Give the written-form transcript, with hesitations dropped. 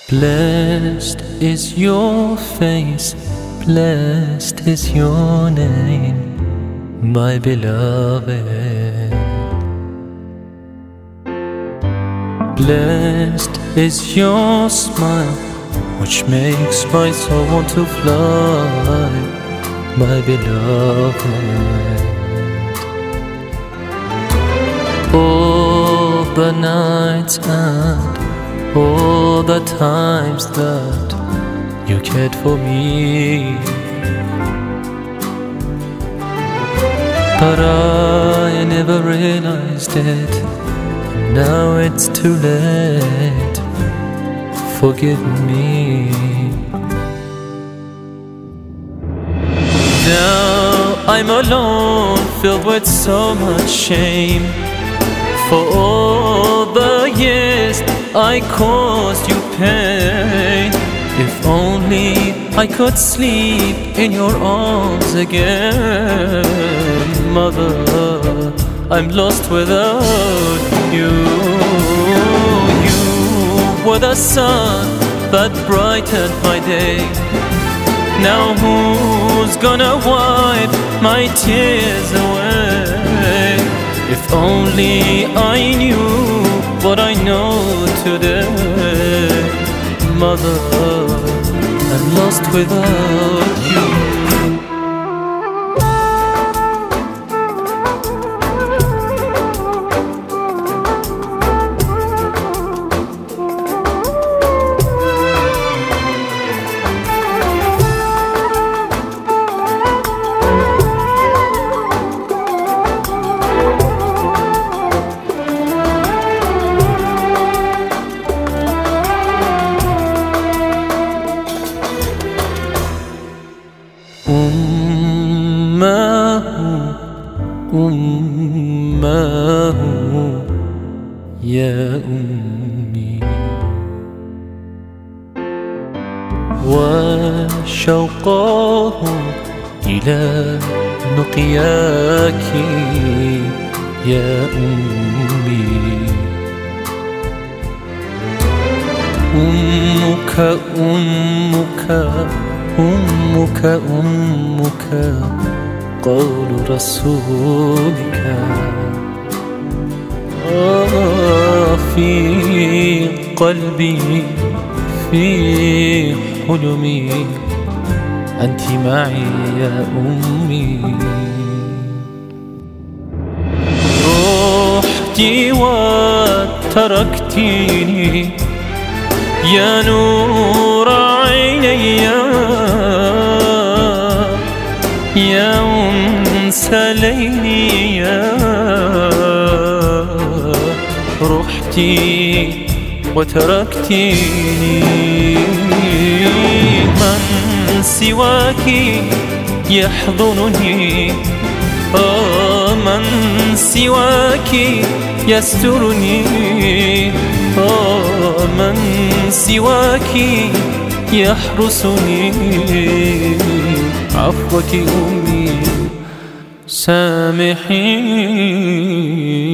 Blessed is your face, blessed is your name, my beloved. Blessed is your smile, which makes my soul want to fly, my beloved. All the nights and all the times that you cared for me, but I never realized it. Now it's too late. Forgive me. Now I'm alone, filled with so much shame for all the years I caused you pain. If only I could sleep in your arms again. Mother, I'm lost without you. You were the sun that brightened my day. Now who's gonna wipe my tears away? If only I knew what I know today. Mother, I'm lost without you. أمه يا أمي، وشوقه إلى لقياك يا أمي. أمك أمك أمك أمك قول رسولك. في قلبي في حلمي أنت معي يا أمي. رحتي وتركتيني يا نور عيني، يا أنس ليلي، رحتي وتركتيني. من سواك يحضنني، من سواك يسترني، من سواك يحرسني. عفوك أمي سامحيني.